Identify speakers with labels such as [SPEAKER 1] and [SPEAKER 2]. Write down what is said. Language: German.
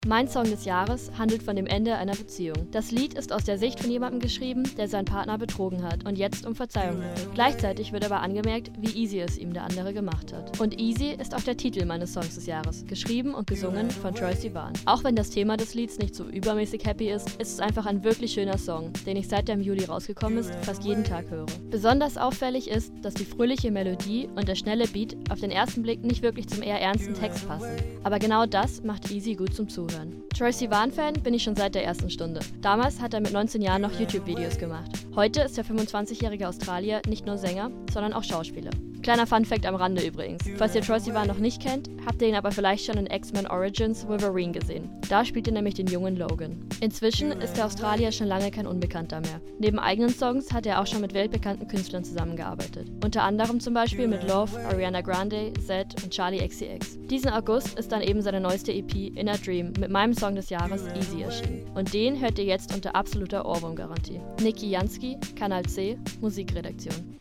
[SPEAKER 1] Mein Song des Jahres handelt von dem Ende einer Beziehung. Das Lied ist aus der Sicht von jemandem geschrieben, der seinen Partner betrogen hat und jetzt um Verzeihung bittet. Gleichzeitig wird aber angemerkt, wie easy es ihm der andere gemacht hat. Und Easy ist auch der Titel meines Songs des Jahres, geschrieben und gesungen von Troye Sivan. Auch wenn das Thema des Lieds nicht so übermäßig happy ist es einfach ein wirklich schöner Song, den ich seit der im Juli rausgekommen ist, fast jeden Tag höre. Besonders auffällig ist, dass die fröhliche Melodie und der schnelle Beat auf den ersten Blick nicht wirklich zum eher ernsten Text passen. Aber genau das macht Easy gut zum Zuhören. Troye Sivan-Fan bin ich schon seit der ersten Stunde. Damals hat er mit 19 Jahren noch YouTube-Videos gemacht. Heute ist der 25-jährige Australier nicht nur Sänger, sondern auch Schauspieler. Kleiner Funfact am Rande übrigens. Falls ihr Troye Sivan noch nicht kennt, habt ihr ihn aber vielleicht schon in X-Men Origins Wolverine gesehen. Da spielt er nämlich den jungen Logan. Inzwischen ist der Australier schon lange kein Unbekannter mehr. Neben eigenen Songs hat er auch schon mit weltbekannten Künstlern zusammengearbeitet. Unter anderem zum Beispiel mit Love, Ariana Grande, Zedd und Charli XCX. Diesen August ist dann eben seine neueste EP Inner Dream mit meinem Song des Jahres Easy erschienen. Und den hört ihr jetzt unter absoluter Ohrwurm-Garantie. Niki Jansky, Kanal C, Musikredaktion.